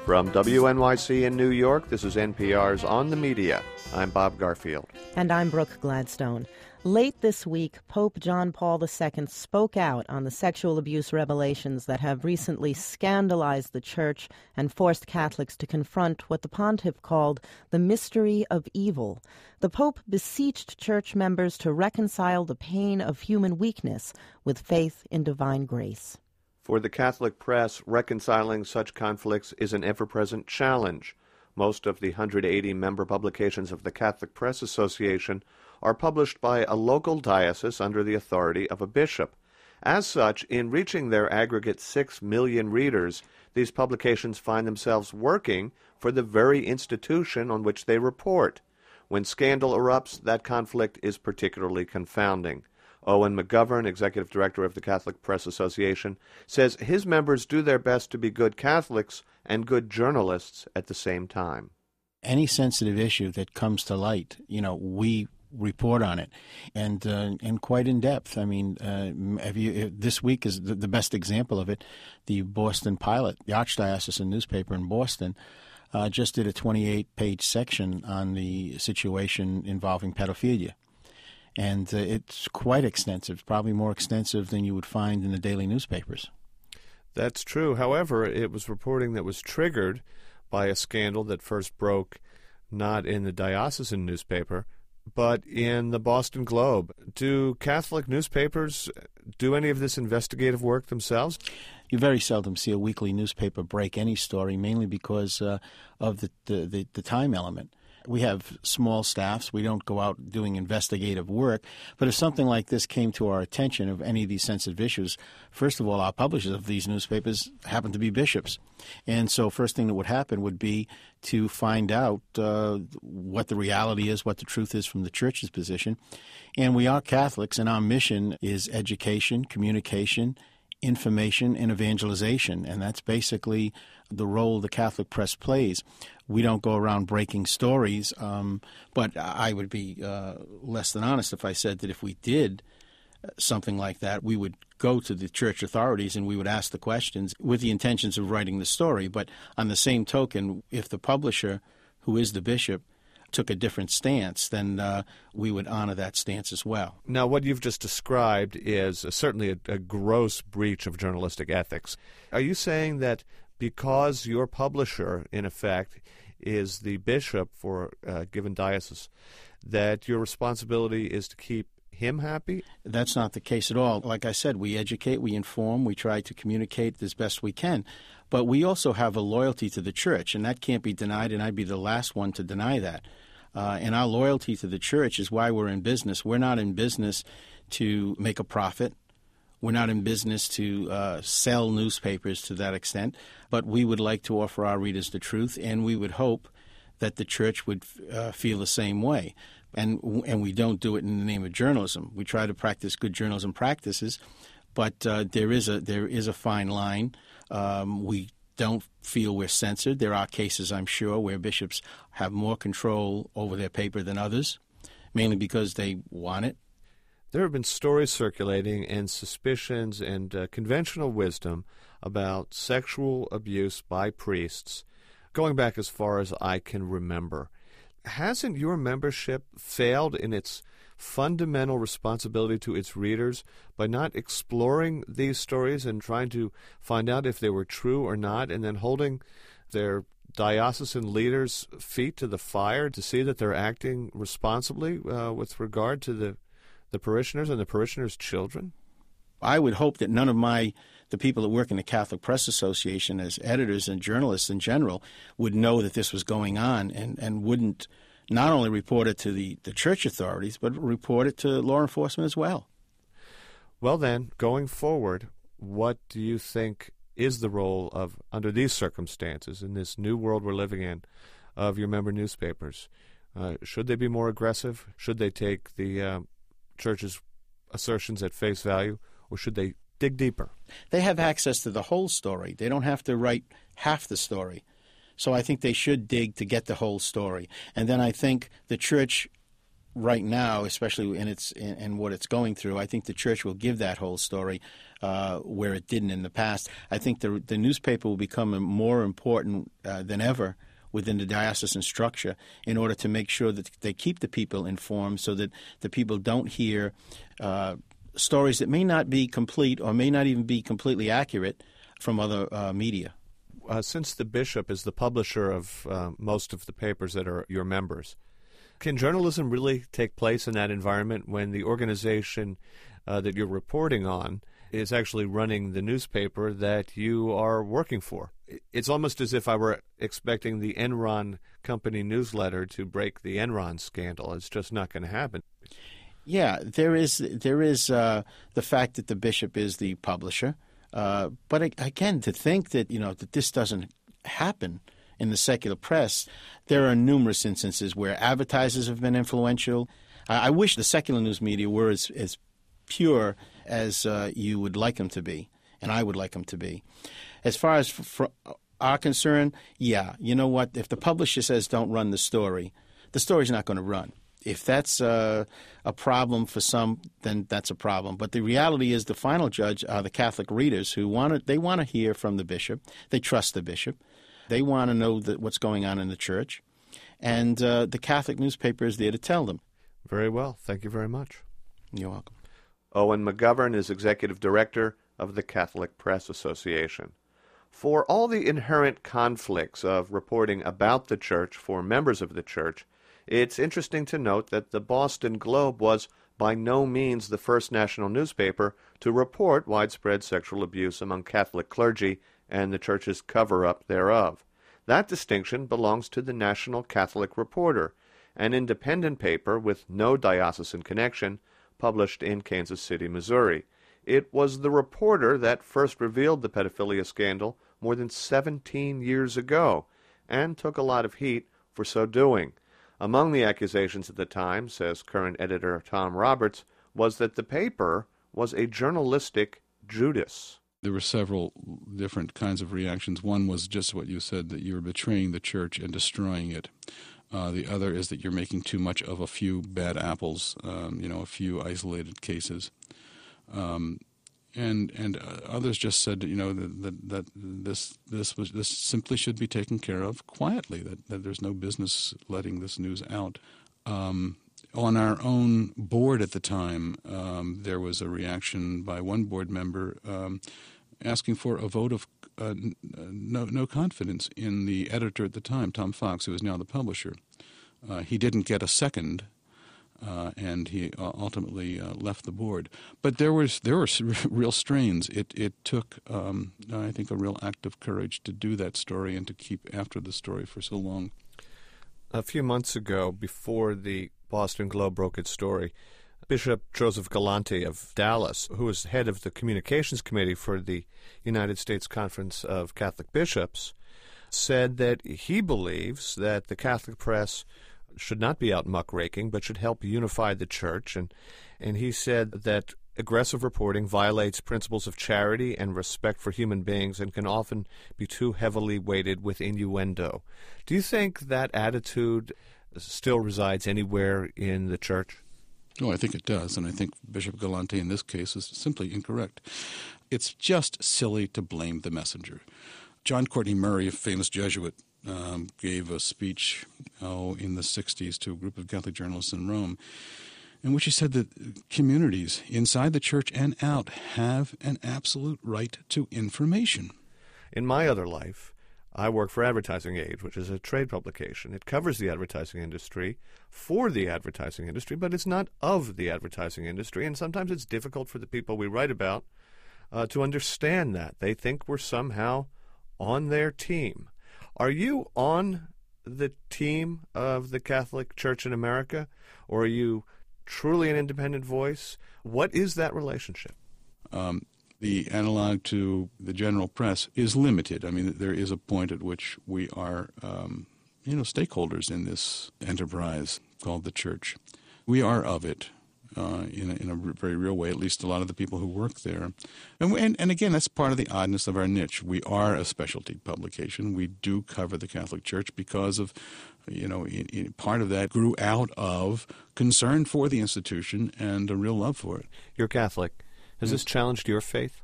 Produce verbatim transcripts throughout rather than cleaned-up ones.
From W N Y C in New York, this is N P R's On the Media. I'm Bob Garfield. And I'm Brooke Gladstone. Late this week, Pope John Paul the Second spoke out on the sexual abuse revelations that have recently scandalized the Church and forced Catholics to confront what the pontiff called the mystery of evil. The Pope beseeched Church members to reconcile the pain of human weakness with faith in divine grace. For the Catholic press, reconciling such conflicts is an ever-present challenge. Most of the one hundred eighty member publications of the Catholic Press Association are published by a local diocese under the authority of a bishop. As such, in reaching their aggregate six million readers, these publications find themselves working for the very institution on which they report. When scandal erupts, that conflict is particularly confounding. Owen McGovern, executive director of the Catholic Press Association, says his members do their best to be good Catholics and good journalists at the same time. Any sensitive issue that comes to light, you know, we report on it, and uh, and quite in depth. I mean, uh, have you, this week is the, the best example of it. The Boston Pilot, the Archdiocesan newspaper in Boston, uh, just did a twenty-eight page section on the situation involving pedophilia. And uh, it's quite extensive, probably more extensive than you would find in the daily newspapers. That's true. However, it was reporting that was triggered by a scandal that first broke not in the diocesan newspaper, but in the Boston Globe. Do Catholic newspapers do any of this investigative work themselves? You very seldom see a weekly newspaper break any story, mainly because uh, of the, the, the, the time element. We have small staffs. We don't go out doing investigative work. But if something like this came to our attention, of any of these sensitive issues, first of all, our publishers of these newspapers happen to be bishops. And so first thing that would happen would be to find out uh, what the reality is, what the truth is from the Church's position. And we are Catholics, and our mission is education, communication, information, and evangelization. And that's basically the role the Catholic press plays. We don't go around breaking stories, um, but I would be uh, less than honest if I said that if we did something like that, we would go to the church authorities and we would ask the questions with the intentions of writing the story. But on the same token, if the publisher, who is the bishop, took a different stance, then uh, we would honor that stance as well. Now, what you've just described is uh, certainly a, a gross breach of journalistic ethics. Are you saying that because your publisher, in effect, is the bishop for a given diocese, that your responsibility is to keep him happy? That's not the case at all. Like I said, we educate, we inform, we try to communicate as best we can. But we also have a loyalty to the Church, and that can't be denied, and I'd be the last one to deny that. Uh, and our loyalty to the Church is why we're in business. We're not in business to make a profit. We're not in business to uh, sell newspapers to that extent, but we would like to offer our readers the truth, and we would hope that the Church would uh, feel the same way. And and we don't do it in the name of journalism. We try to practice good journalism practices, but uh, there is a there is a fine line. Um, we don't feel we're censored. There are cases, I'm sure, where bishops have more control over their paper than others, mainly because they want it. There have been stories circulating and suspicions and uh, conventional wisdom about sexual abuse by priests, going back as far as I can remember. Hasn't your membership failed in its fundamental responsibility to its readers by not exploring these stories and trying to find out if they were true or not, and then holding their diocesan leaders' feet to the fire to see that they're acting responsibly uh, with regard to the the parishioners and the parishioners' children? I would hope that none of my the people that work in the Catholic Press Association as editors and journalists in general would know that this was going on and, and wouldn't not only report it to the, the church authorities, but report it to law enforcement as well. Well then, going forward, what do you think is the role of, under these circumstances, in this new world we're living in, of your member newspapers? Uh, should they be more aggressive? Should they take the uh, church's assertions at face value, or should they dig deeper? They have access to the whole story. They don't have to write half the story. So I think they should dig to get the whole story. And then I think the church right now, especially in its in, in what it's going through, I think the church will give that whole story uh, where it didn't in the past. I think the the newspaper will become more important uh, than ever within the diocesan structure in order to make sure that they keep the people informed so that the people don't hear uh, stories that may not be complete or may not even be completely accurate from other uh, media. Uh, since the bishop is the publisher of uh, most of the papers that are your members, can journalism really take place in that environment when the organization uh, that you're reporting on is actually running the newspaper that you are working for? It's almost as if I were expecting the Enron company newsletter to break the Enron scandal. It's just not going to happen. Yeah, there is there is uh, the fact that the bishop is the publisher. Uh, but again, to think that, you know, that this doesn't happen in the secular press, there are numerous instances where advertisers have been influential. I, I wish the secular news media were as, as pure as uh, you would like them to be, and I would like them to be. As far as for our concern, yeah, you know what? If the publisher says don't run the story, the story's not going to run. If that's uh, a problem for some, then that's a problem. But the reality is the final judge are the Catholic readers who want to, they want to hear from the bishop. They trust the bishop. They want to know that what's going on in the church. And uh, the Catholic newspaper is there to tell them. Very well. Thank you very much. You're welcome. Owen McGovern is Executive Director of the Catholic Press Association. For all the inherent conflicts of reporting about the church for members of the church, it's interesting to note that the Boston Globe was by no means the first national newspaper to report widespread sexual abuse among Catholic clergy and the church's cover-up thereof. That distinction belongs to the National Catholic Reporter, an independent paper with no diocesan connection, published in Kansas City, Missouri. It was the Reporter that first revealed the pedophilia scandal more than seventeen years ago, and took a lot of heat for so doing. Among the accusations at the time, says current editor Tom Roberts, was that the paper was a journalistic Judas. There were several different kinds of reactions. One was just what you said, that you're betraying the church and destroying it. Uh, the other is that you're making too much of a few bad apples, um, you know, a few isolated cases. Um, and and uh, others just said, you know, that, that, that this this was this simply should be taken care of quietly, that, that there's no business letting this news out. Um, on our own board at the time, um, there was a reaction by one board member um, asking for a vote of uh, no, no confidence in the editor at the time, Tom Fox, who is now the publisher. Uh, he didn't get a second. Uh, and he uh, ultimately uh, left the board. But there was there were real strains. It it took, um, I think, a real act of courage to do that story and to keep after the story for so long. A few months ago, before the Boston Globe broke its story, Bishop Joseph Galante of Dallas, who was head of the communications committee for the United States Conference of Catholic Bishops, said that he believes that the Catholic press should not be out muckraking, but should help unify the church. And, and he said that aggressive reporting violates principles of charity and respect for human beings and can often be too heavily weighted with innuendo. Do you think that attitude still resides anywhere in the church? Oh, I think it does, and I think Bishop Galante in this case is simply incorrect. It's just silly to blame the messenger. John Courtney Murray, a famous Jesuit, Um, gave a speech oh, in the sixties to a group of Catholic journalists in Rome, in which he said that communities inside the church and out have an absolute right to information. In my other life, I work for Advertising Age, which is a trade publication. It covers the advertising industry for the advertising industry, but it's not of the advertising industry, and sometimes it's difficult for the people we write about uh, to understand that. They think we're somehow on their team. Are you on the team of the Catholic Church in America, or are you truly an independent voice? What is that relationship? Um, the analog to the general press is limited. I mean, there is a point at which we are, um, you know, stakeholders in this enterprise called the church. We are of it. uh, in, a, in a very real way, at least a lot of the people who work there. And, we, and, and again, that's part of the oddness of our niche. We are a specialty publication. We do cover the Catholic Church because of, you know, in, in part of that grew out of concern for the institution and a real love for it. You're Catholic. Has this challenged your faith?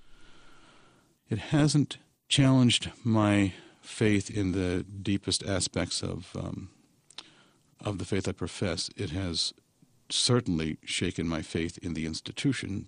It hasn't challenged my faith in the deepest aspects of um, of the faith I profess. It has certainly shaken my faith in the institution.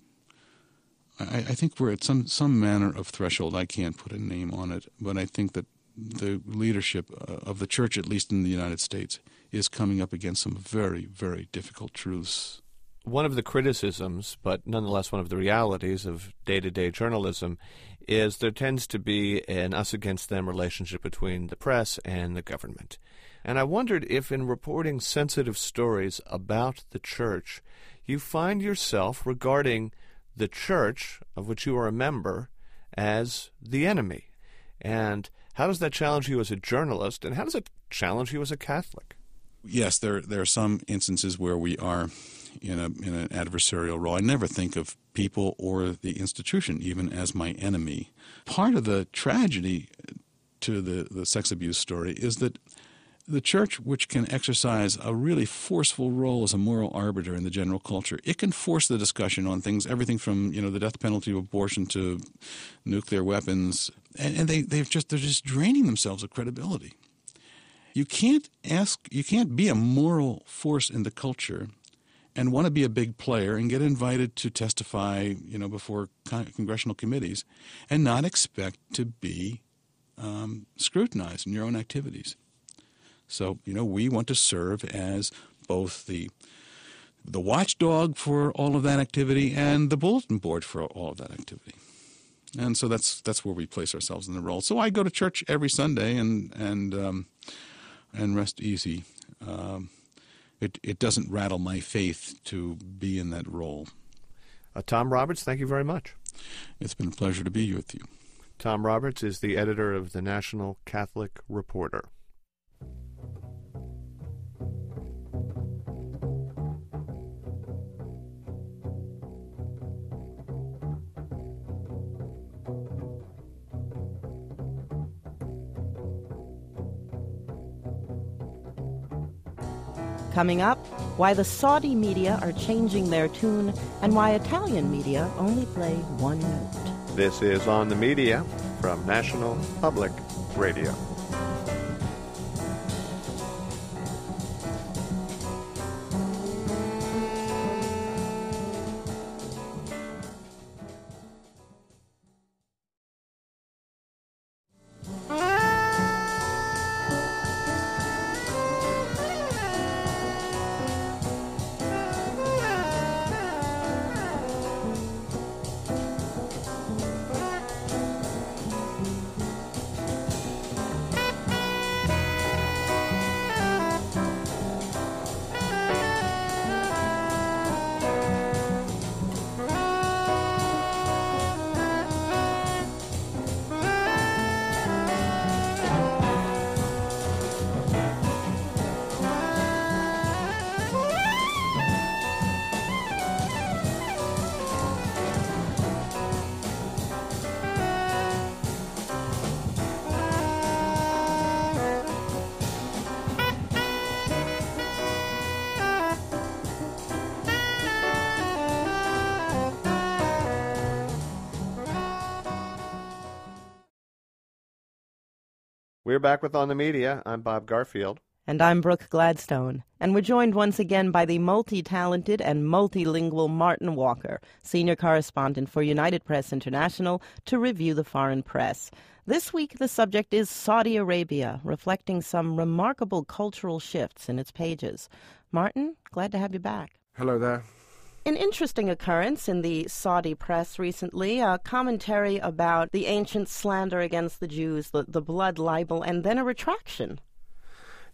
I, I think we're at some, some manner of threshold. I can't put a name on it, but I think that the leadership of the Church, at least in the United States, is coming up against some very, very difficult truths. One of the criticisms, but nonetheless one of the realities of day-to-day journalism, is there tends to be an us-against-them relationship between the press and the government. And I wondered if in reporting sensitive stories about the Church, you find yourself regarding the Church, of which you are a member, as the enemy. And how does that challenge you as a journalist, and how does it challenge you as a Catholic? Yes, there there are some instances where we are in a in an adversarial role. I never think of people or the institution even as my enemy. Part of the tragedy to the, the sex abuse story is that the Church, which can exercise a really forceful role as a moral arbiter in the general culture, it can force the discussion on things, everything from, you know, the death penalty to abortion to nuclear weapons, and, and they they've just they're just draining themselves of credibility. You can't ask, you can't be a moral force in the culture and want to be a big player and get invited to testify, you know, before con- congressional committees, and not expect to be um, scrutinized in your own activities. So, you know, we want to serve as both the the watchdog for all of that activity and the bulletin board for all of that activity. And so that's that's where we place ourselves in the role. So I go to church every Sunday and and um, and rest easy. Um, it it doesn't rattle my faith to be in that role. Uh, Tom Roberts, thank you very much. It's been a pleasure to be with you. Tom Roberts is the editor of the National Catholic Reporter. Coming up, why the Saudi media are changing their tune and why Italian media only play one note. This is On the Media from National Public Radio. We're back with On the Media. I'm Bob Garfield. And I'm Brooke Gladstone. And we're joined once again by the multi-talented and multilingual Martin Walker, senior correspondent for United Press International, to review the foreign press. This week, the subject is Saudi Arabia, reflecting some remarkable cultural shifts in its pages. Martin, glad to have you back. Hello there. An interesting occurrence in the Saudi press recently, a commentary about the ancient slander against the Jews, the, the blood libel, and then a retraction.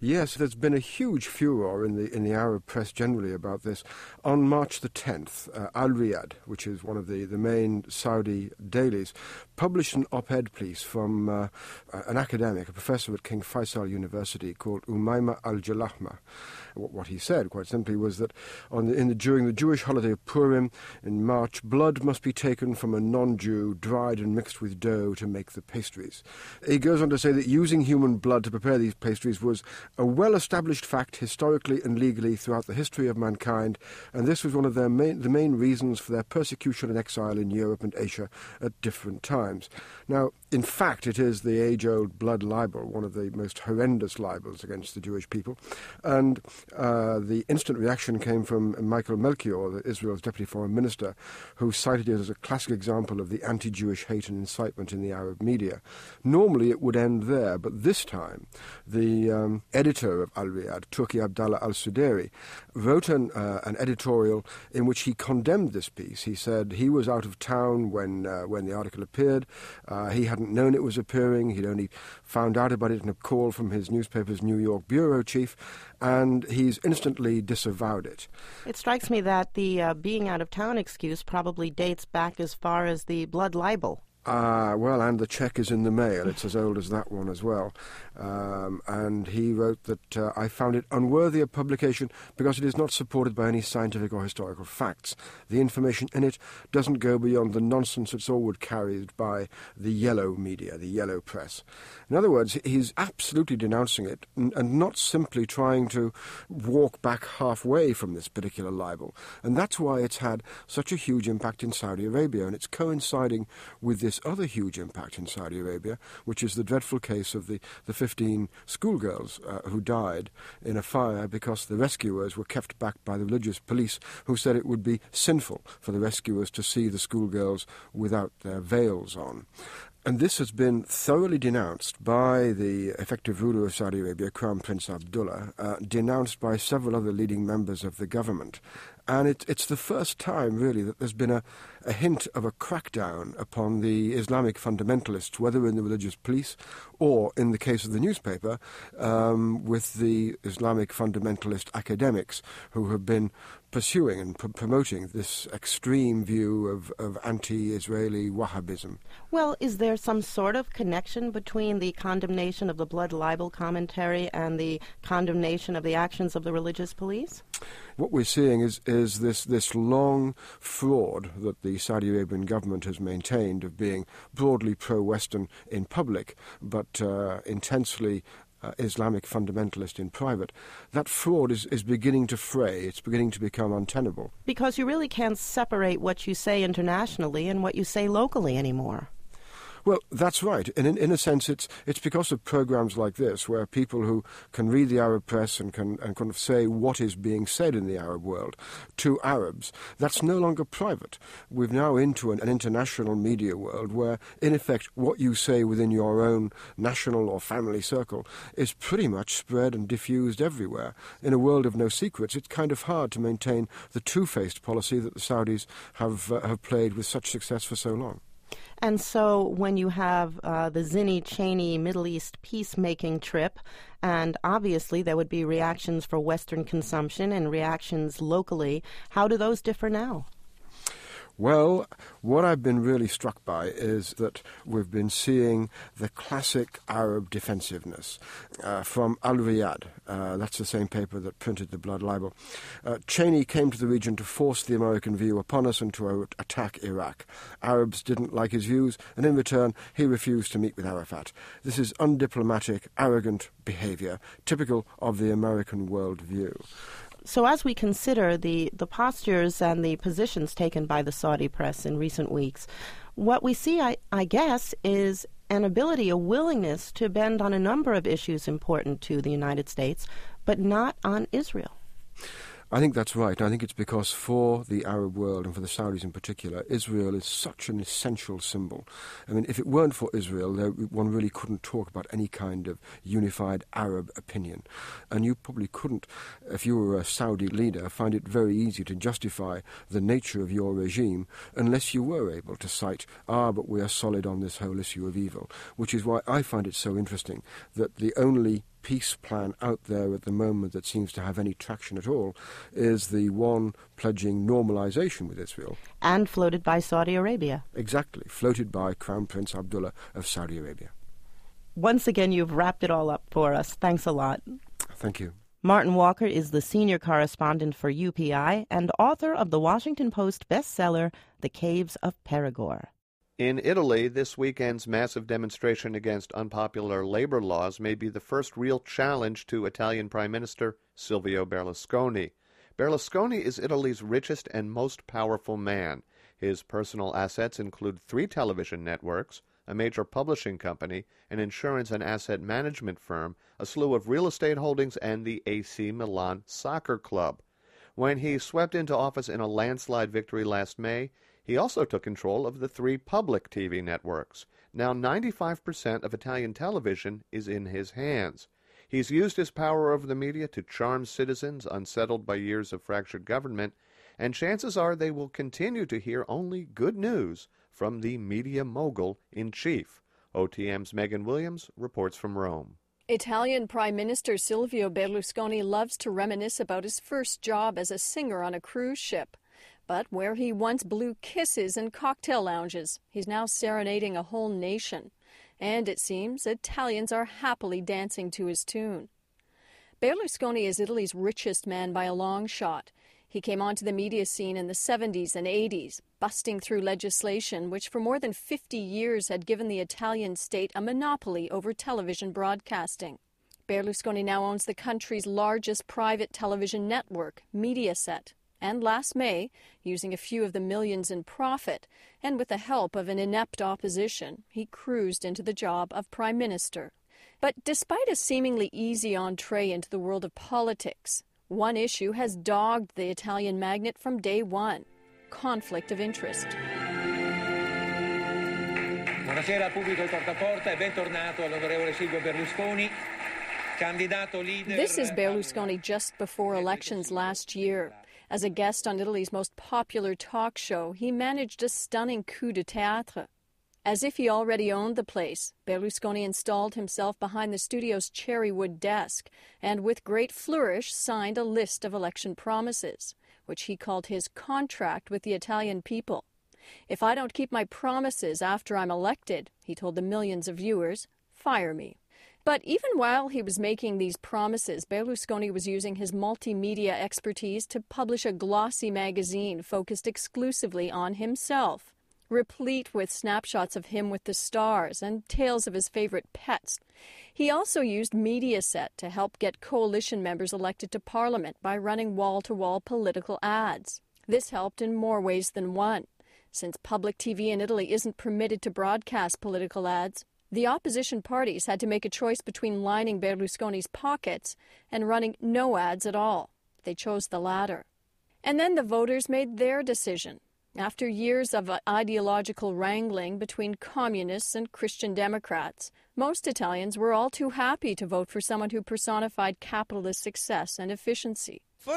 Yes, there's been a huge furor in the in the Arab press generally about this. On March the tenth, uh, Al Riyadh, which is one of the, the main Saudi dailies, published an op-ed piece from uh, an academic, a professor at King Faisal University called Umayma al-Jalahma. What he said, quite simply, was that on the, in the, during the Jewish holiday of Purim in March, blood must be taken from a non-Jew, dried and mixed with dough to make the pastries. He goes on to say that using human blood to prepare these pastries was a well-established fact historically and legally throughout the history of mankind, and this was one of their main, the main reasons for their persecution and exile in Europe and Asia at different times. Now, in fact, it is the age-old blood libel, one of the most horrendous libels against the Jewish people, and uh, the instant reaction came from Michael Melchior, Israel's deputy foreign minister, who cited it as a classic example of the anti-Jewish hate and incitement in the Arab media. Normally it would end there, but this time the um, editor of Al Riyadh, Turki Abdallah al-Sudairi, wrote an, uh, an editorial in which he condemned this piece. He said he was out of town when uh, when the article appeared. Uh, he hadn't known it was appearing. He'd only found out about it in a call from his newspaper's New York bureau chief, and he's instantly disavowed it. It strikes me that the uh, being out of town excuse probably dates back as far as the blood libel. Ah, uh, well, and the check is in the mail. It's as old as that one as well. Um, and he wrote that uh, I found it unworthy of publication because it is not supported by any scientific or historical facts. The information in it doesn't go beyond the nonsense that's always carried by the yellow media, the yellow press. In other words, he's absolutely denouncing it and, and not simply trying to walk back halfway from this particular libel. And that's why it's had such a huge impact in Saudi Arabia, and it's coinciding with this other huge impact in Saudi Arabia, which is the dreadful case of the, the fifteen schoolgirls uh, who died in a fire because the rescuers were kept back by the religious police, who said it would be sinful for the rescuers to see the schoolgirls without their veils on. And this has been thoroughly denounced by the effective ruler of Saudi Arabia, Crown Prince Abdullah, uh, denounced by several other leading members of the government. And it, it's the first time, really, that there's been a, a hint of a crackdown upon the Islamic fundamentalists, whether in the religious police or, in the case of the newspaper, um, with the Islamic fundamentalist academics who have been pursuing and pr- promoting this extreme view of, of anti-Israeli Wahhabism. Well, is there some sort of connection between the condemnation of the blood libel commentary and the condemnation of the actions of the religious police? What we're seeing is, is this, this long fraud that the Saudi Arabian government has maintained of being broadly pro-Western in public, but uh, intensely Uh, Islamic fundamentalist in private. That fraud is, is beginning to fray. It's beginning to become untenable. Because you really can't separate what you say internationally and what you say locally anymore. Well, that's right. And in, in a sense, it's it's because of programs like this, where people who can read the Arab press and can and kind of say what is being said in the Arab world to Arabs, that's no longer private. We're now into an, an international media world where, in effect, what you say within your own national or family circle is pretty much spread and diffused everywhere. In a world of no secrets, it's kind of hard to maintain the two-faced policy that the Saudis have uh, have played with such success for so long. And so when you have uh, the Zinni-Cheney Middle East peacemaking trip, and obviously there would be reactions for Western consumption and reactions locally, how do those differ now? Well, what I've been really struck by is that we've been seeing the classic Arab defensiveness uh, from Al Riyadh. Uh, that's the same paper that printed the blood libel. Uh, Cheney came to the region to force the American view upon us and to uh, attack Iraq. Arabs didn't like his views, and in return, he refused to meet with Arafat. This is undiplomatic, arrogant behavior, typical of the American worldview. So as we consider the, the postures and the positions taken by the Saudi press in recent weeks, what we see, I, I guess, is an ability, a willingness to bend on a number of issues important to the United States, but not on Israel. I think that's right. I think it's because for the Arab world, and for the Saudis in particular, Israel is such an essential symbol. I mean, if it weren't for Israel, there, one really couldn't talk about any kind of unified Arab opinion. And you probably couldn't, if you were a Saudi leader, find it very easy to justify the nature of your regime unless you were able to cite, ah, but we are solid on this whole issue of evil, which is why I find it so interesting that the only peace plan out there at the moment that seems to have any traction at all is the one pledging normalization with Israel. And floated by Saudi Arabia. Exactly, floated by Crown Prince Abdullah of Saudi Arabia. Once again, you've wrapped it all up for us. Thanks a lot. Thank you. Martin Walker is the senior correspondent for U P I and author of the Washington Post bestseller, The Caves of Perigord. In Italy, this weekend's massive demonstration against unpopular labor laws may be the first real challenge to Italian Prime Minister Silvio Berlusconi. Berlusconi is Italy's richest and most powerful man. His personal assets include three television networks, a major publishing company, an insurance and asset management firm, a slew of real estate holdings, and the A C Milan soccer club. When he swept into office in a landslide victory last May, he also took control of the three public T V networks. Now ninety-five percent of Italian television is in his hands. He's used his power over the media to charm citizens unsettled by years of fractured government, and chances are they will continue to hear only good news from the media mogul-in-chief. O T M's Megan Williams reports from Rome. Italian Prime Minister Silvio Berlusconi loves to reminisce about his first job as a singer on a cruise ship. But where he once blew kisses in cocktail lounges, he's now serenading a whole nation. And it seems Italians are happily dancing to his tune. Berlusconi is Italy's richest man by a long shot. He came onto the media scene in the seventies and eighties, busting through legislation which for more than fifty years had given the Italian state a monopoly over television broadcasting. Berlusconi now owns the country's largest private television network, Mediaset. And last May, using a few of the millions in profit, and with the help of an inept opposition, he cruised into the job of Prime Minister. But despite a seemingly easy entree into the world of politics, one issue has dogged the Italian magnate from day one: conflict of interest. Buonasera al pubblico di Porta a Porta e bentornato all'onorevole Silvio Berlusconi, candidato leader. This is Berlusconi just before elections last year. As a guest on Italy's most popular talk show, he managed a stunning coup de théâtre. As if he already owned the place, Berlusconi installed himself behind the studio's cherrywood desk and with great flourish signed a list of election promises, which he called his contract with the Italian people. If I don't keep my promises after I'm elected, he told the millions of viewers, fire me. But even while he was making these promises, Berlusconi was using his multimedia expertise to publish a glossy magazine focused exclusively on himself, replete with snapshots of him with the stars and tales of his favorite pets. He also used Mediaset to help get coalition members elected to Parliament by running wall-to-wall political ads. This helped in more ways than one. Since public T V in Italy isn't permitted to broadcast political ads, the opposition parties had to make a choice between lining Berlusconi's pockets and running no ads at all. They chose the latter. And then the voters made their decision. After years of ideological wrangling between communists and Christian Democrats, most Italians were all too happy to vote for someone who personified capitalist success and efficiency. I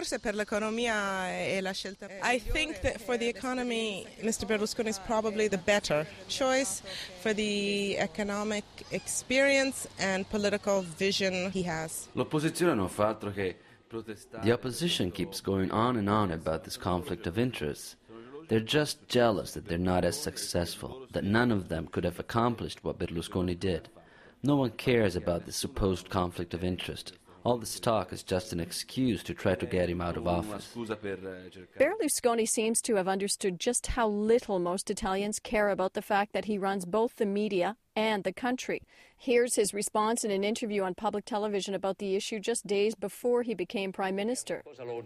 think that for the economy, Mister Berlusconi is probably the better choice for the economic experience and political vision he has. The opposition keeps going on and on about this conflict of interests. They're just jealous that they're not as successful, that none of them could have accomplished what Berlusconi did. No one cares about this supposed conflict of interest. All this talk is just an excuse to try to get him out of office. Berlusconi seems to have understood just how little most Italians care about the fact that he runs both the media and the country. Here's his response in an interview on public television about the issue just days before he became prime minister.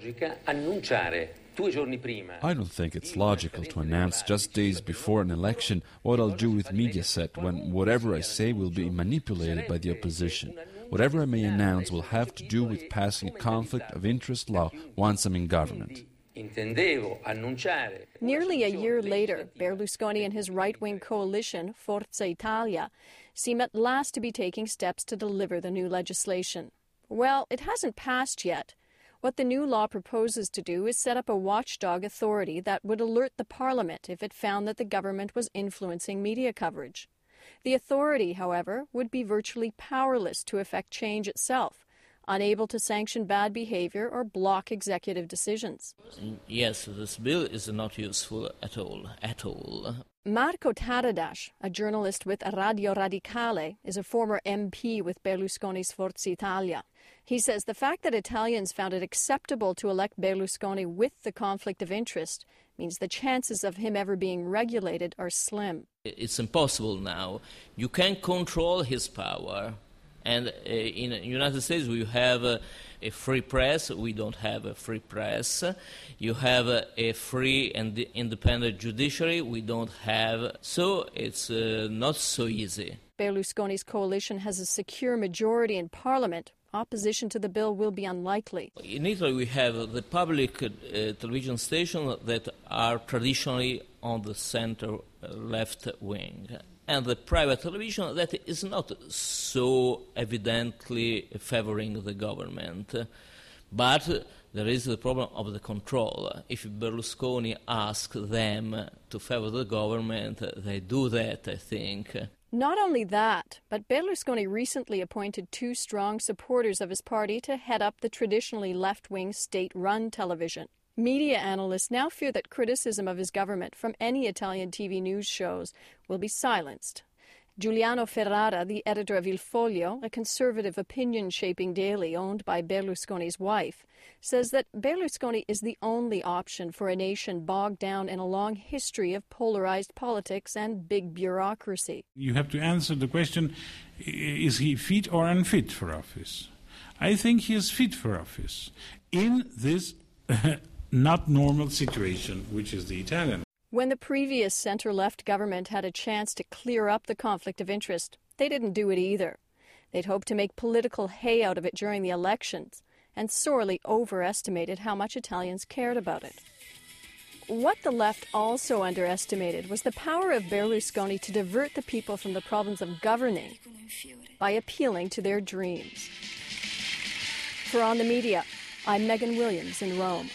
I don't think it's logical to announce just days before an election what I'll do with Mediaset when whatever I say will be manipulated by the opposition. Whatever I may announce will have to do with passing a conflict of interest law once I'm in government. Nearly a year later, Berlusconi and his right-wing coalition, Forza Italia, seem at last to be taking steps to deliver the new legislation. Well, it hasn't passed yet. What the new law proposes to do is set up a watchdog authority that would alert the parliament if it found that the government was influencing media coverage. The authority, however, would be virtually powerless to effect change itself, unable to sanction bad behavior or block executive decisions. Yes, this bill is not useful at all, at all. Marco Taradas, a journalist with Radio Radicale, is a former M P with Berlusconi's Forza Italia. He says the fact that Italians found it acceptable to elect Berlusconi with the conflict of interest means the chances of him ever being regulated are slim. It's impossible now. You can't control his power. And uh, in the United States, we have uh, a free press. We don't have a free press. You have uh, a free and independent judiciary. We don't have. So it's uh, not so easy. Berlusconi's coalition has a secure majority in parliament. Opposition to the bill will be unlikely. In Italy, we have the public uh, television stations that are traditionally on the center uh, left wing, and the private television that is not so evidently favoring the government. But there is the problem of the control. If Berlusconi asks them to favor the government, they do that, I think. Not only that, but Berlusconi recently appointed two strong supporters of his party to head up the traditionally left-wing state-run television. Media analysts now fear that criticism of his government from any Italian T V news shows will be silenced. Giuliano Ferrara, the editor of Il Foglio, a conservative opinion-shaping daily owned by Berlusconi's wife, says that Berlusconi is the only option for a nation bogged down in a long history of polarized politics and big bureaucracy. You have to answer the question, is he fit or unfit for office? I think he is fit for office in this not normal situation, which is the Italian. When the previous center-left government had a chance to clear up the conflict of interest, they didn't do it either. They'd hoped to make political hay out of it during the elections and sorely overestimated how much Italians cared about it. What the left also underestimated was the power of Berlusconi to divert the people from the problems of governing by appealing to their dreams. For On the Media, I'm Megan Williams in Rome.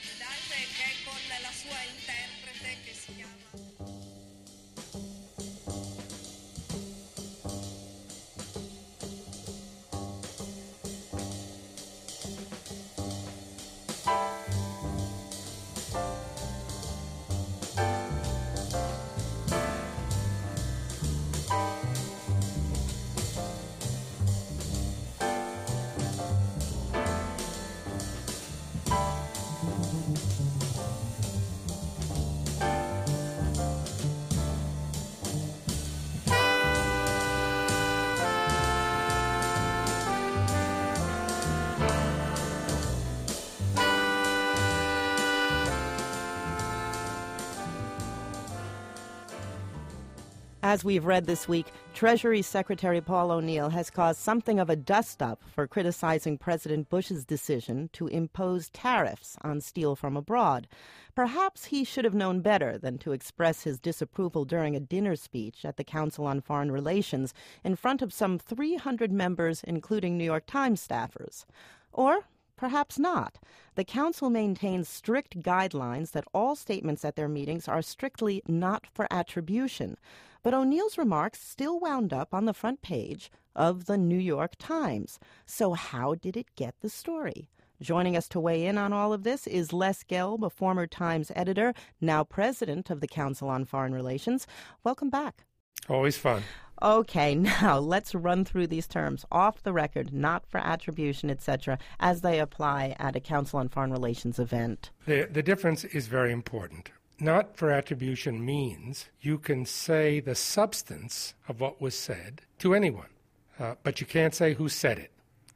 As we've read this week, Treasury Secretary Paul O'Neill has caused something of a dust-up for criticizing President Bush's decision to impose tariffs on steel from abroad. Perhaps he should have known better than to express his disapproval during a dinner speech at the Council on Foreign Relations in front of some three hundred members, including New York Times staffers. Or perhaps not. The Council maintains strict guidelines that all statements at their meetings are strictly not for attribution. But O'Neill's remarks still wound up on the front page of the New York Times. So how did it get the story? Joining us to weigh in on all of this is Les Gelb, a former Times editor, now president of the Council on Foreign Relations. Welcome back. Always fun. Okay, now let's run through these terms, off the record, not for attribution, et cetera, as they apply at a Council on Foreign Relations event. The, the difference is very important. Not for attribution means you can say the substance of what was said to anyone, uh, but you can't say who said it.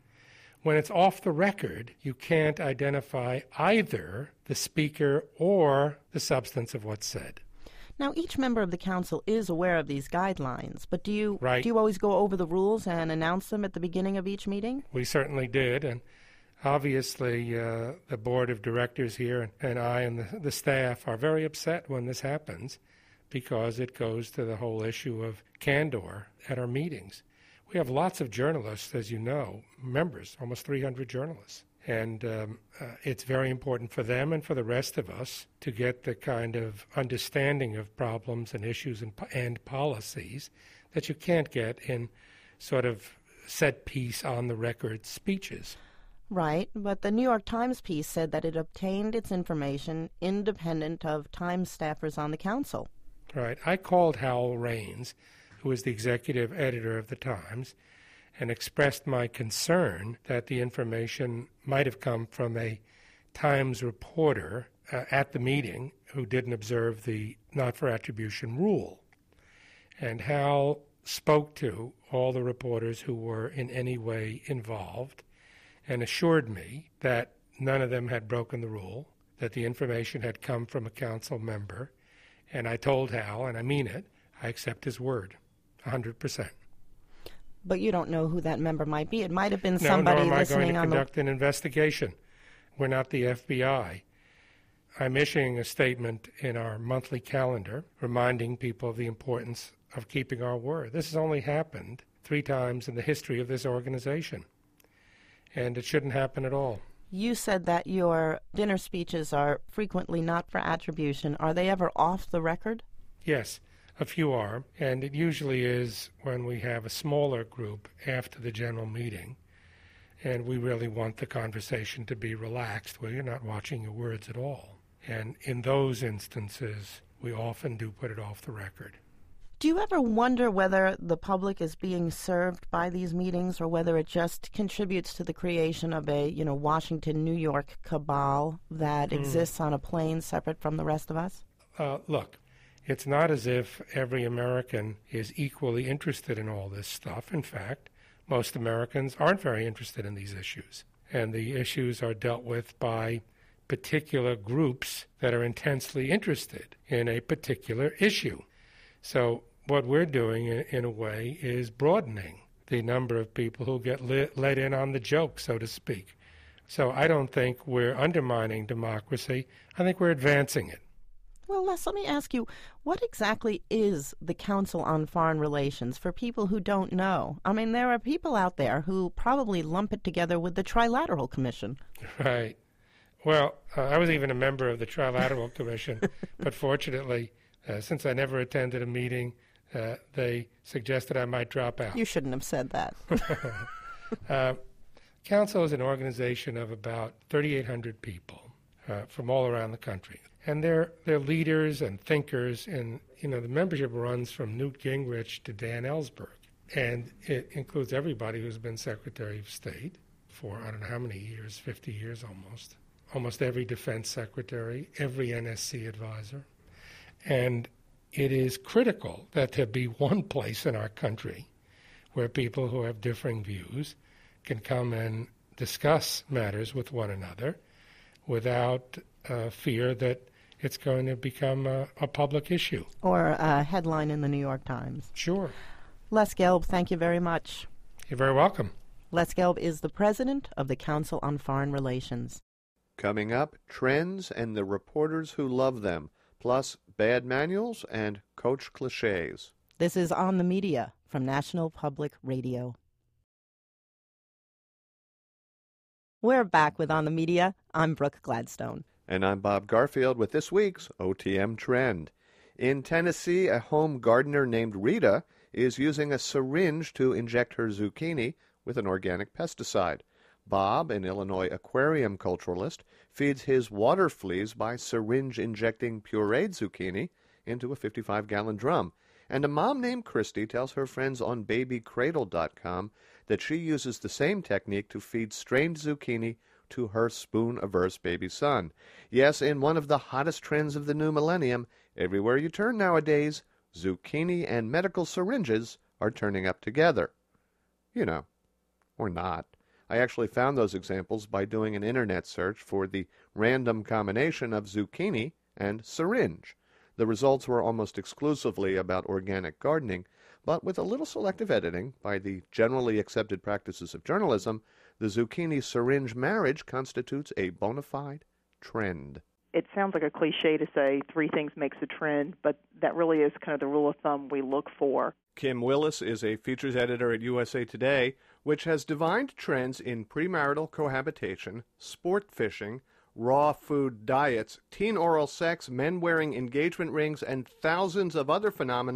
When it's off the record, you can't identify either the speaker or the substance of what's said. Now, each member of the council is aware of these guidelines, but do you right. do you always go over the rules and announce them at the beginning of each meeting? We certainly did, and obviously uh, the board of directors here and, and I and the, the staff are very upset when this happens because it goes to the whole issue of candor at our meetings. We have lots of journalists, as you know, members, almost three hundred journalists. And um, uh, it's very important for them and for the rest of us to get the kind of understanding of problems and issues and, and policies that you can't get in sort of set-piece, on-the-record speeches. Right, but the New York Times piece said that it obtained its information independent of Times staffers on the council. Right. I called Howell Raines, who was the executive editor of the Times, and expressed my concern that the information might have come from a Times reporter uh, at the meeting who didn't observe the not-for-attribution rule. And Hal spoke to all the reporters who were in any way involved and assured me that none of them had broken the rule, that the information had come from a council member. And I told Hal, and I mean it, I accept his word, one hundred percent. But you don't know who that member might be. It might have been No, somebody nor am I listening going to on conduct the... an investigation. We're not the F B I. I'm issuing a statement in our monthly calendar reminding people of the importance of keeping our word. This has only happened three times in the history of this organization, and it shouldn't happen at all. You said that your dinner speeches are frequently not for attribution. Are they ever off the record? Yes, a few are, and it usually is when we have a smaller group after the general meeting, and we really want the conversation to be relaxed, where you're not watching your words at all. And in those instances, we often do put it off the record. Do you ever wonder whether the public is being served by these meetings or whether it just contributes to the creation of a, you know, Washington, New York cabal that mm. exists on a plane separate from the rest of us? Uh, look, it's not as if every American is equally interested in all this stuff. In fact, most Americans aren't very interested in these issues. And the issues are dealt with by particular groups that are intensely interested in a particular issue. So what we're doing, in, in a way, is broadening the number of people who get lit, let in on the joke, so to speak. So I don't think we're undermining democracy. I think we're advancing it. Well, Les, let me ask you, what exactly is the Council on Foreign Relations for people who don't know? I mean, there are people out there who probably lump it together with the Trilateral Commission. Right. Well, uh, I was even a member of the Trilateral Commission, but fortunately, uh, since I never attended a meeting, uh, they suggested I might drop out. You shouldn't have said that. uh, Council is an organization of about thirty-eight hundred people uh, from all around the country. And they're, they're leaders and thinkers, and, you know, the membership runs from Newt Gingrich to Dan Ellsberg. And it includes everybody who's been Secretary of State for, I don't know how many years, fifty years almost. Almost every defense secretary, every N S C advisor. And it is critical that there be one place in our country where people who have differing views can come and discuss matters with one another without uh, fear that it's going to become a, a public issue. Or a headline in the New York Times. Sure. Les Gelb, thank you very much. You're very welcome. Les Gelb is the president of the Council on Foreign Relations. Coming up, trends and the reporters who love them, plus bad manuals and coach cliches. This is On the Media from National Public Radio. We're back with On the Media. I'm Brooke Gladstone. And I'm Bob Garfield with this week's O T M Trend. In Tennessee, a home gardener named Rita is using a syringe to inject her zucchini with an organic pesticide. Bob, an Illinois aquarium culturalist, feeds his water fleas by syringe-injecting pureed zucchini into a fifty-five gallon drum. And a mom named Christy tells her friends on baby cradle dot com that she uses the same technique to feed strained zucchini to her spoon-averse baby son. Yes, in one of the hottest trends of the new millennium, everywhere you turn nowadays, zucchini and medical syringes are turning up together. You know, or not. I actually found those examples by doing an internet search for the random combination of zucchini and syringe. The results were almost exclusively about organic gardening, but with a little selective editing by the generally accepted practices of journalism, the zucchini-syringe marriage constitutes a bona fide trend. It sounds like a cliche to say three things makes a trend, but that really is kind of the rule of thumb we look for. Kim Willis is a features editor at U S A Today, which has divined trends in premarital cohabitation, sport fishing, raw food diets, teen oral sex, men wearing engagement rings, and thousands of other phenomena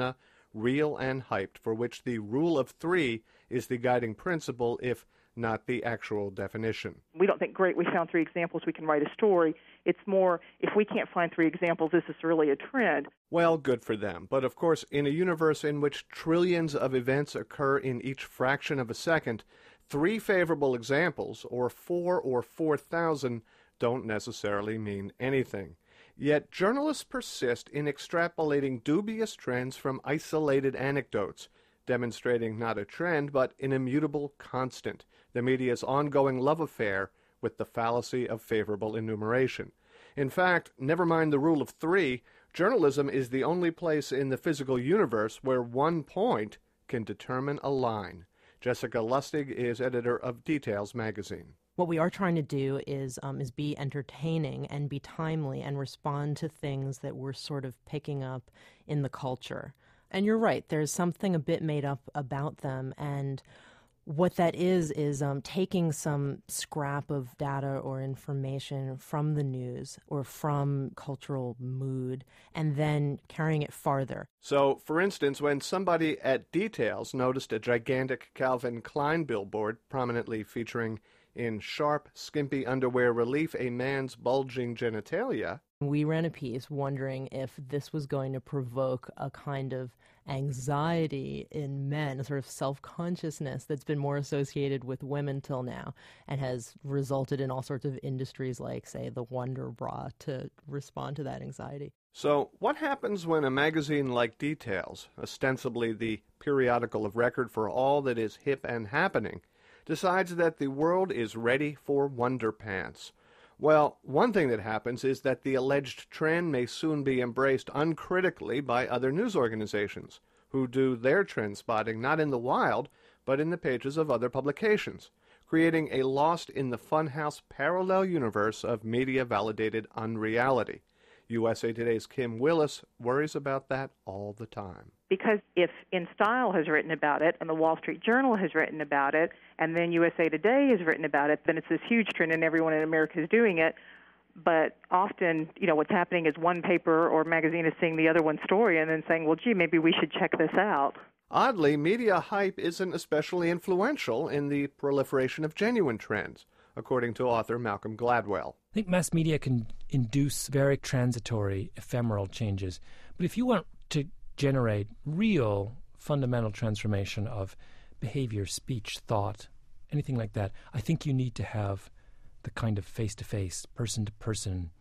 real and hyped, for which the rule of three is the guiding principle, if not the actual definition. We don't think, great, we found three examples, we can write a story. It's more, if we can't find three examples, this is really a trend. Well, good for them. But of course, in a universe in which trillions of events occur in each fraction of a second, three favorable examples, or four or four thousand, don't necessarily mean anything. Yet journalists persist in extrapolating dubious trends from isolated anecdotes, demonstrating not a trend, but an immutable constant, the media's ongoing love affair with the fallacy of favorable enumeration. In fact, never mind the rule of three, journalism is the only place in the physical universe where one point can determine a line. Jessica Lustig is editor of Details magazine. What we are trying to do is um, is be entertaining and be timely and respond to things that we're sort of picking up in the culture. And you're right, there's something a bit made up about them, and what that is is um, taking some scrap of data or information from the news or from cultural mood and then carrying it farther. So, for instance, when somebody at Details noticed a gigantic Calvin Klein billboard prominently featuring in sharp, skimpy underwear relief a man's bulging genitalia, we ran a piece wondering if this was going to provoke a kind of anxiety in men, a sort of self-consciousness that's been more associated with women till now and has resulted in all sorts of industries like, say, the Wonder Bra to respond to that anxiety. So what happens when a magazine like Details, ostensibly the periodical of record for all that is hip and happening, decides that the world is ready for Wonder Pants? Well, one thing that happens is that the alleged trend may soon be embraced uncritically by other news organizations, who do their trend spotting not in the wild, but in the pages of other publications, creating a lost-in-the-funhouse parallel universe of media-validated unreality. U S A Today's Kim Willis worries about that all the time. Because if InStyle has written about it, and the Wall Street Journal has written about it, and then U S A Today has written about it, then it's this huge trend and everyone in America is doing it. But often, you know, what's happening is one paper or magazine is seeing the other one's story and then saying, well, gee, maybe we should check this out. Oddly, media hype isn't especially influential in the proliferation of genuine trends, according to author Malcolm Gladwell. I think mass media can induce very transitory, ephemeral changes. But if you want to generate real fundamental transformation of behavior, speech, thought, anything like that, I think you need to have the kind of face-to-face, person-to-person,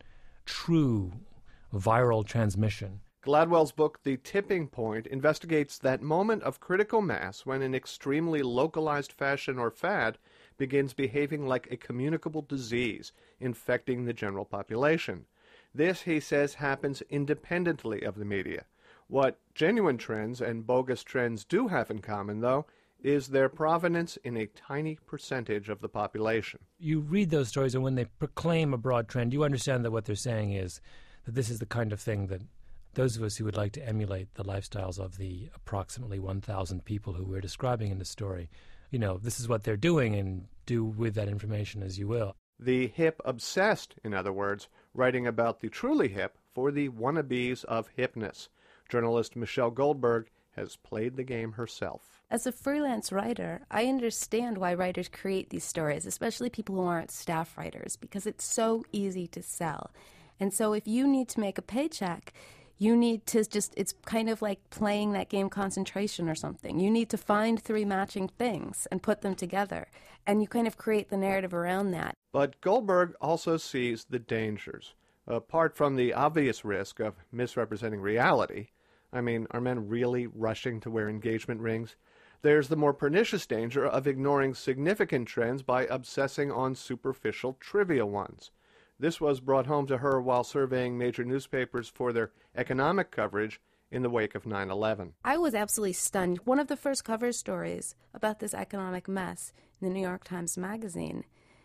true viral transmission. Gladwell's book, The Tipping Point, investigates that moment of critical mass when an extremely localized fashion or fad begins behaving like a communicable disease, infecting the general population. This, he says, happens independently of the media. What genuine trends and bogus trends do have in common, though, is their provenance in a tiny percentage of the population. You read those stories, and when they proclaim a broad trend, you understand that what they're saying is that this is the kind of thing that those of us who would like to emulate the lifestyles of the approximately one thousand people who we're describing in the story, you know, this is what they're doing, and do with that information as you will. The hip obsessed, in other words, writing about the truly hip for the wannabes of hipness. Journalist Michelle Goldberg has played the game herself. As a freelance writer, I understand why writers create these stories, especially people who aren't staff writers, because it's so easy to sell. And so if you need to make a paycheck, you need to just, it's kind of like playing that game Concentration or something. You need to find three matching things and put them together. And you kind of create the narrative around that. But Goldberg also sees the dangers. Apart from the obvious risk of misrepresenting reality, I mean, are men really rushing to wear engagement rings? There's the more pernicious danger of ignoring significant trends by obsessing on superficial, trivial ones. This was brought home to her while surveying major newspapers for their economic coverage in the wake of nine eleven. I was absolutely stunned. One of the first cover stories about this economic mess in the New York Times Magazine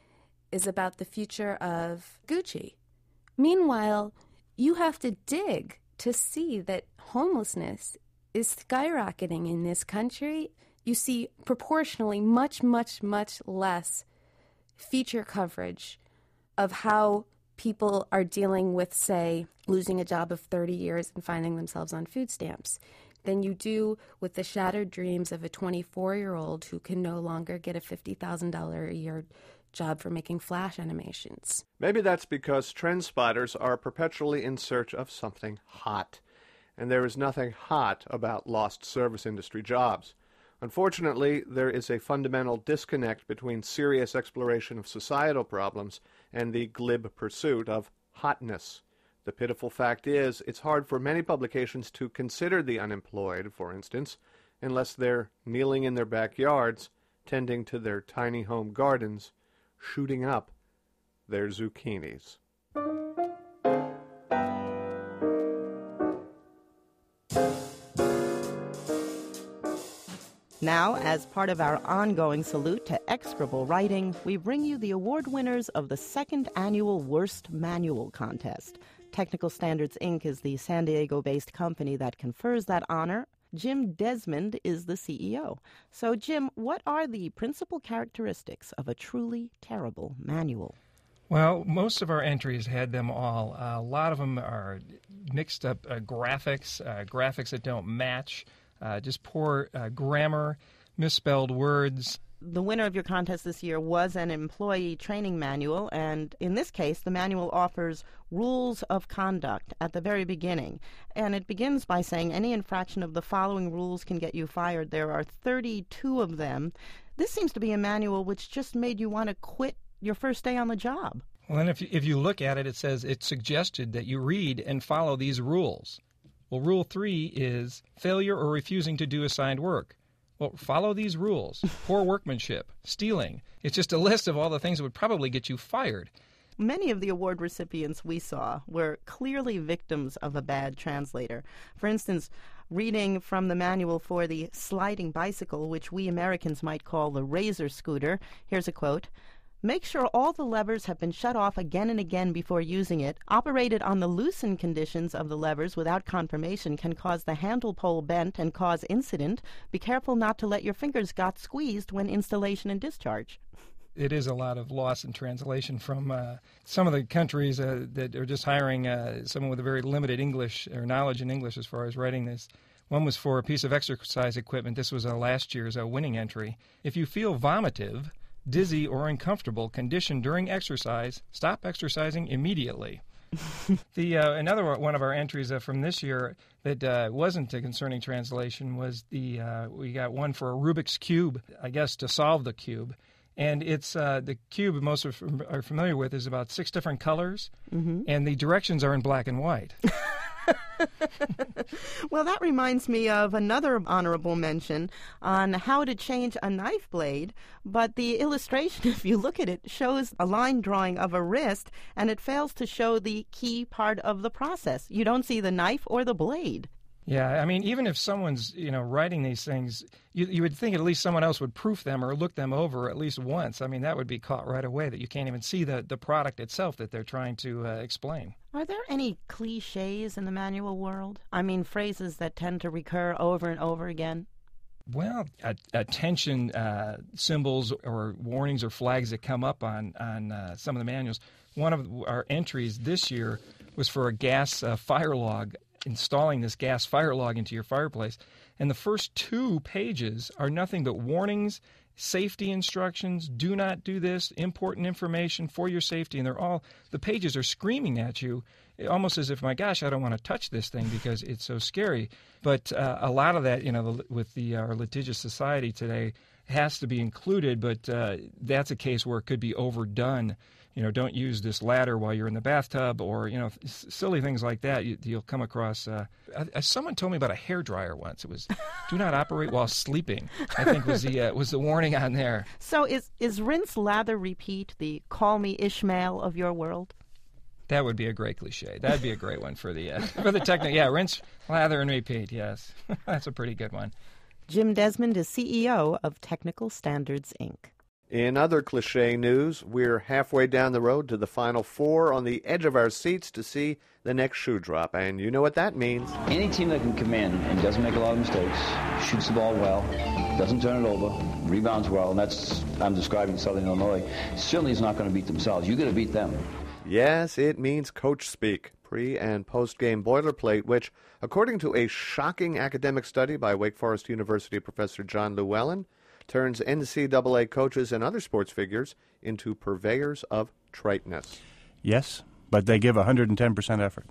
is about the future of Gucci. Meanwhile, you have to dig to see that homelessness is skyrocketing in this country. You see proportionally much, much, much less feature coverage of how people are dealing with, say, losing a job of thirty years and finding themselves on food stamps. than you do with the shattered dreams of a twenty-four-year-old who can no longer get a fifty thousand dollars a year job for making flash animations. Maybe that's because trend spotters are perpetually in search of something hot, and there is nothing hot about lost service industry jobs. Unfortunately, there is a fundamental disconnect between serious exploration of societal problems and the glib pursuit of hotness. The pitiful fact is, it's hard for many publications to consider the unemployed, for instance, unless they're kneeling in their backyards, tending to their tiny home gardens, shooting up their zucchinis. Now, as part of our ongoing salute to execrable writing, we bring you the award winners of the second annual Worst Manual Contest. Technical Standards, Incorporated is the San Diego-based company that confers that honor. Jim Desmond is the C E O. So, Jim, what are the principal characteristics of a truly terrible manual? Well, most of our entries had them all. Uh, a lot of them are mixed up uh, graphics, uh, graphics that don't match, uh, just poor uh, grammar, misspelled words. The winner of your contest this year was an employee training manual, and in this case, the manual offers rules of conduct at the very beginning. And it begins by saying any infraction of the following rules can get you fired. There are thirty-two of them. This seems to be a manual which just made you want to quit your first day on the job. Well, and if you, if you look at it, it says it's suggested that you read and follow these rules. Well, rule three is failure or refusing to do assigned work. Well, follow these rules. Poor workmanship, stealing. It's just a list of all the things that would probably get you fired. Many of the award recipients we saw were clearly victims of a bad translator. For instance, reading from the manual for the sliding bicycle, which we Americans might call the razor scooter, here's a quote. Make sure all the levers have been shut off again and again before using it. Operated on the loosened conditions of the levers without confirmation can cause the handle pole bent and cause incident. Be careful not to let your fingers get squeezed when installation and discharge. It is a lot of loss in translation from uh, some of the countries uh, that are just hiring uh, someone with a very limited English or knowledge in English as far as writing this. One was for a piece of exercise equipment. This was uh, last year's uh, winning entry. If you feel vomitive, dizzy, or uncomfortable condition during exercise, stop exercising immediately. the uh, another one of our entries uh, from this year that uh, wasn't a concerning translation was the uh, we got one for a Rubik's Cube, I guess, to solve the cube. And it's uh, the cube most are, are familiar with is about six different colors, mm-hmm. and the directions are in black and white. Well, that reminds me of another honorable mention on how to change a knife blade, but the illustration, if you look at it, shows a line drawing of a wrist, and it fails to show the key part of the process. You don't see the knife or the blade. Yeah, I mean, even if someone's, you know, writing these things, you, you would think at least someone else would proof them or look them over at least once. I mean, that would be caught right away, that you can't even see the, the product itself that they're trying to uh, explain. Are there any cliches in the manual world? I mean, phrases that tend to recur over and over again? Well, uh, attention uh, symbols or warnings or flags that come up on, on uh, some of the manuals. One of our entries this year was for a gas uh, fire log, installing this gas fire log into your fireplace. And the first two pages are nothing but warnings, safety instructions, do not do this, important information for your safety. And they're all, the pages are screaming at you, almost as if, my gosh, I don't want to touch this thing because it's so scary. But uh, a lot of that, you know, with the our litigious society today has to be included, but uh, that's a case where it could be overdone. You know, don't use this ladder while you're in the bathtub, or, you know, s- silly things like that. You, you'll come across. Uh, uh, someone told me about a hairdryer once. It was, "Do not operate while sleeping." I think was the uh, was the warning on there. So is is rinse, lather, repeat the "call me Ishmael" of your world? That would be a great cliche. That'd be a great one for the uh, for the technical. Yeah, rinse, lather, and repeat. Yes, that's a pretty good one. Jim Desmond is C E O of Technical Standards, Incorporated. In other cliche news, we're halfway down the road to the Final Four, on the edge of our seats to see the next shoe drop, and you know what that means. Any team that can come in and doesn't make a lot of mistakes, shoots the ball well, doesn't turn it over, rebounds well, and that's, I'm describing Southern Illinois, certainly is not going to beat themselves. You got to beat them. Yes, it means coach speak. pre- and post-game boilerplate, which, according to a shocking academic study by Wake Forest University professor John Llewellyn, turns N C double A coaches and other sports figures into purveyors of triteness. Yes, but they give one hundred ten percent effort.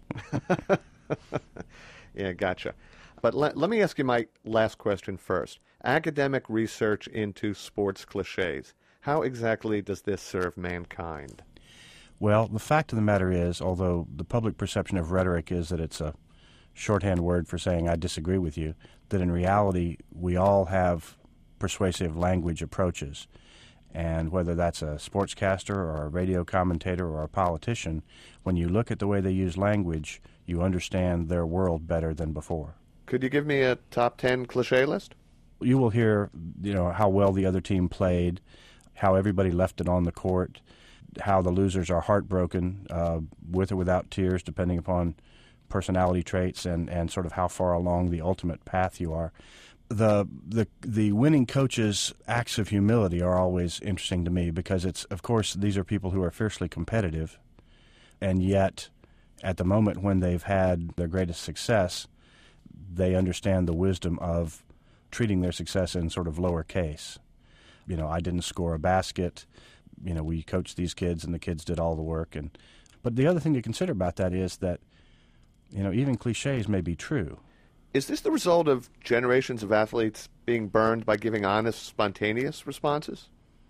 Yeah, gotcha. But let, let me ask you my last question first. Academic research into sports cliches. How exactly does this serve mankind? Well, the fact of the matter is, although the public perception of rhetoric is that it's a shorthand word for saying I disagree with you, that in reality we all have persuasive language approaches. And whether that's a sportscaster or a radio commentator or a politician, when you look at the way they use language, you understand their world better than before. Could you give me a top ten cliche list? You will hear, you know, how well the other team played, how everybody left it on the court, how the losers are heartbroken, uh, with or without tears, depending upon personality traits, and, and sort of how far along the ultimate path you are. The, the the winning coaches' acts of humility are always interesting to me because it's, of course, these are people who are fiercely competitive, and yet at the moment when they've had their greatest success, they understand the wisdom of treating their success in sort of lower case. You know, I didn't score a basket. You know, we coached these kids and the kids did all the work. And but the other thing to consider about that is that, you know, even cliches may be true. Is this the result of generations of athletes being burned by giving honest, spontaneous responses?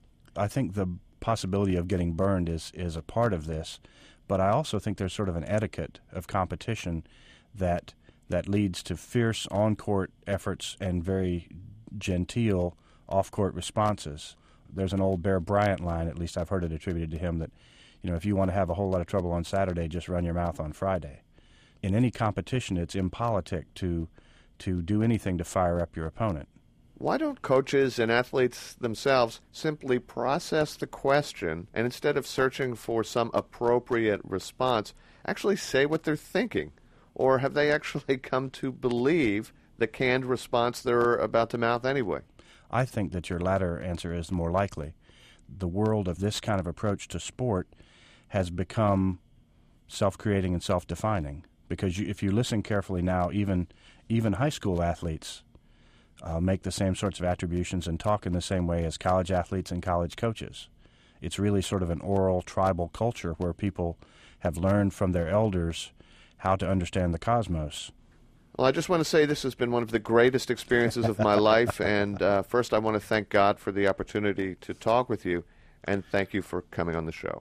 I think the possibility of getting burned is, is a part of this, but I also think there's sort of an etiquette of competition that that leads to fierce on-court efforts and very genteel off-court responses. There's an old Bear Bryant line, at least I've heard it attributed to him, that, you know, if you want to have a whole lot of trouble on Saturday, just run your mouth on Friday. In any competition, it's impolitic to to do anything to fire up your opponent. Why don't coaches and athletes themselves simply process the question and instead of searching for some appropriate response, actually say what they're thinking? Or have they actually come to believe the canned response they're about to mouth anyway? I think that your latter answer is more likely. The world of this kind of approach to sport has become self-creating and self-defining. Because you, if you listen carefully now, even even high school athletes uh, make the same sorts of attributions and talk in the same way as college athletes and college coaches. It's really sort of an oral tribal culture where people have learned from their elders how to understand the cosmos. Well, I just want to say this has been one of the greatest experiences of my life, and uh, first I want to thank God for the opportunity to talk with you, and thank you for coming on the show.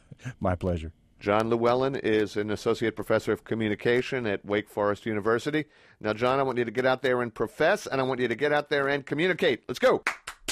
My pleasure. John Llewellyn is an associate professor of communication at Wake Forest University. Now, John, I want you to get out there and profess, and I want you to get out there and communicate. Let's go.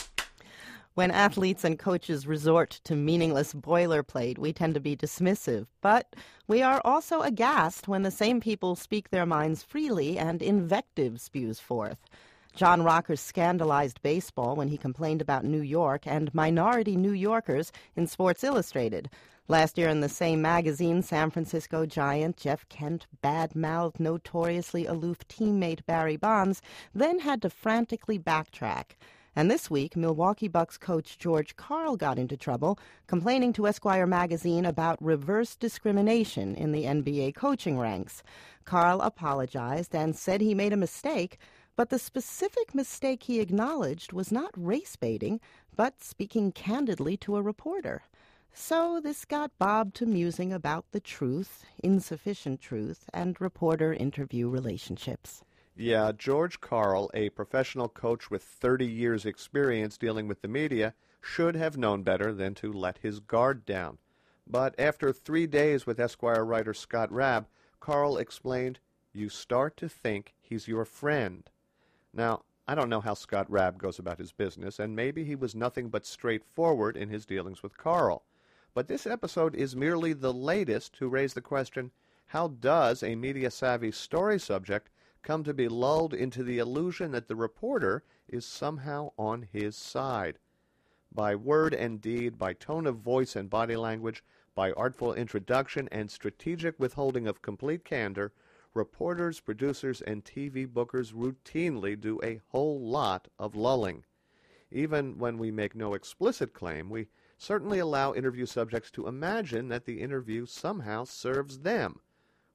When athletes and coaches resort to meaningless boilerplate, we tend to be dismissive. But we are also aghast when the same people speak their minds freely and invective spews forth. John Rocker scandalized baseball when he complained about New York and minority New Yorkers in Sports Illustrated. Last year in the same magazine, San Francisco Giant Jeff Kent bad-mouthed notoriously aloof teammate Barry Bonds, then had to frantically backtrack. And this week, Milwaukee Bucks coach George Karl got into trouble, complaining to Esquire magazine about reverse discrimination in the N B A coaching ranks. Karl apologized and said he made a mistake, but the specific mistake he acknowledged was not race-baiting, but speaking candidly to a reporter. So this got Bob to musing about the truth, insufficient truth, and reporter-interview relationships. Yeah, George Karl, a professional coach with thirty years' experience dealing with the media, should have known better than to let his guard down. But after three days with Esquire writer Scott Raab, Karl explained, "You start to think he's your friend." Now, I don't know how Scott Raab goes about his business, and maybe he was nothing but straightforward in his dealings with Karl. But this episode is merely the latest to raise the question, how does a media-savvy story subject come to be lulled into the illusion that the reporter is somehow on his side? By word and deed, by tone of voice and body language, by artful introduction and strategic withholding of complete candor, reporters, producers, and T V bookers routinely do a whole lot of lulling. Even when we make no explicit claim, we certainly allow interview subjects to imagine that the interview somehow serves them.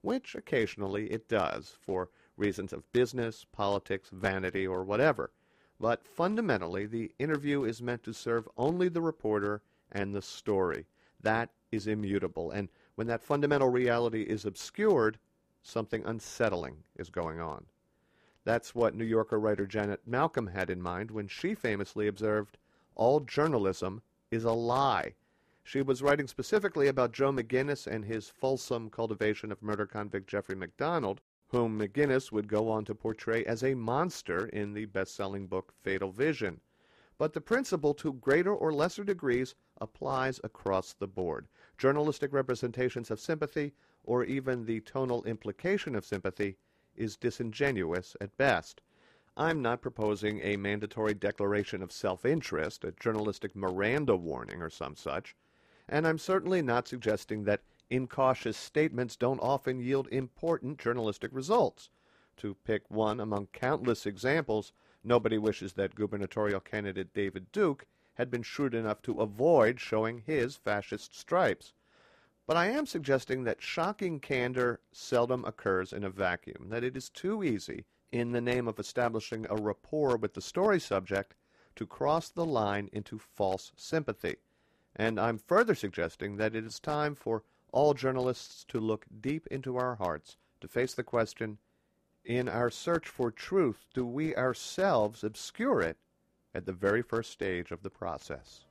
which occasionally it does for reasons of business, politics, vanity, or whatever. But fundamentally, the interview is meant to serve only the reporter and the story. That is immutable, and when that fundamental reality is obscured, something unsettling is going on. That's what New Yorker writer Janet Malcolm had in mind when she famously observed, "All journalism is a lie." She was writing specifically about Joe McGinnis and his fulsome cultivation of murder convict Jeffrey MacDonald, whom McGinnis would go on to portray as a monster in the best-selling book Fatal Vision. But the principle, to greater or lesser degrees, applies across the board. Journalistic representations of sympathy, or even the tonal implication of sympathy, is disingenuous at best. I'm not proposing a mandatory declaration of self-interest, a journalistic Miranda warning or some such, and I'm certainly not suggesting that incautious statements don't often yield important journalistic results. To pick one among countless examples, nobody wishes that gubernatorial candidate David Duke had been shrewd enough to avoid showing his fascist stripes. But I am suggesting that shocking candor seldom occurs in a vacuum, that it is too easy, in the name of establishing a rapport with the story subject, to cross the line into false sympathy. And I'm further suggesting that it is time for all journalists to look deep into our hearts, to face the question, in our search for truth, do we ourselves obscure it at the very first stage of the process?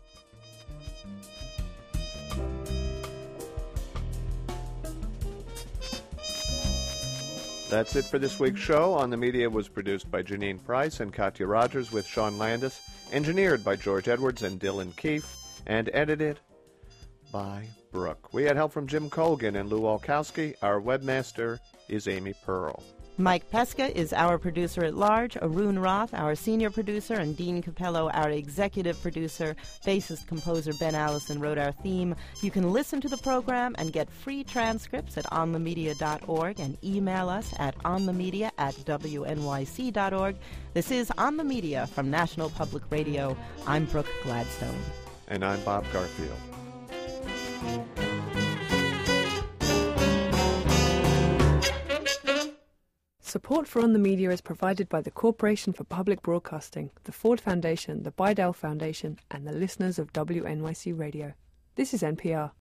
That's it for this week's show. On the Media was produced by Janine Price and Katya Rogers with Sean Landis, engineered by George Edwards and Dylan Keefe, and edited by Brooke. We had help from Jim Colgan and Lou Olkowski. Our webmaster is Amy Pearl. Mike Pesca is our producer at large, Arun Roth, our senior producer, and Dean Capello, our executive producer. Bassist composer Ben Allison wrote our theme. You can listen to the program and get free transcripts at on the media dot org and email us at onthemedia at w n y c dot org. This is On the Media from National Public Radio. I'm Brooke Gladstone. And I'm Bob Garfield. Support for On the Media is provided by the Corporation for Public Broadcasting, the Ford Foundation, the Bidell Foundation, and the listeners of W N Y C Radio. This is N P R.